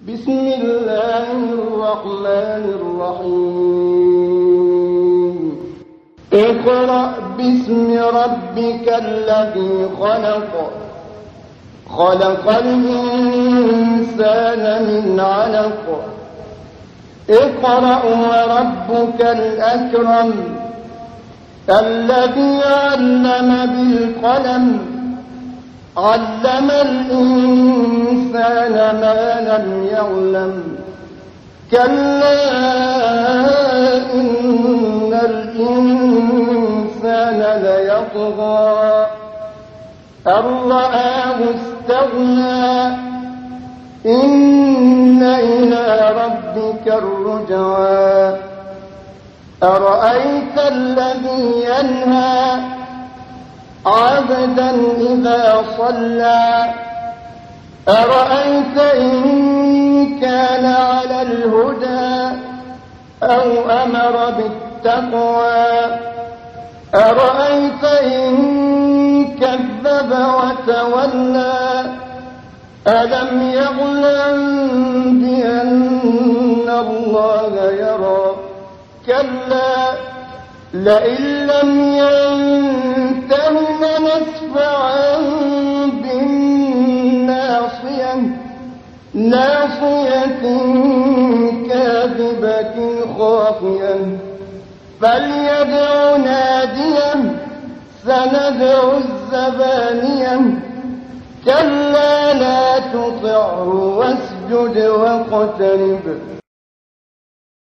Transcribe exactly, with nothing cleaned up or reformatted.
بسم الله الرحمن الرحيم اقرأ باسم ربك الذي خلق خلق الإنسان من علق اقرأ وربك الأكرم الذي علم بالقلم علم الإنسان ما لم يعلم كلا إن الإنسان ليطغى أن رآه استغنى إن إلى ربك الرجعى أرأيت الذي ينهى عبدا إذا صلى أرأيت إن كان على الهدى أو أمر بالتقوى أرأيت إن كذب وتولى ألم يعلم بأن الله يرى كلا لئن لم ينته لنسفعا بالناصية ناصية كاذبة خاطئة فليدع ناديه سندع الزبانية كلا لا تطعه واسجد واقترب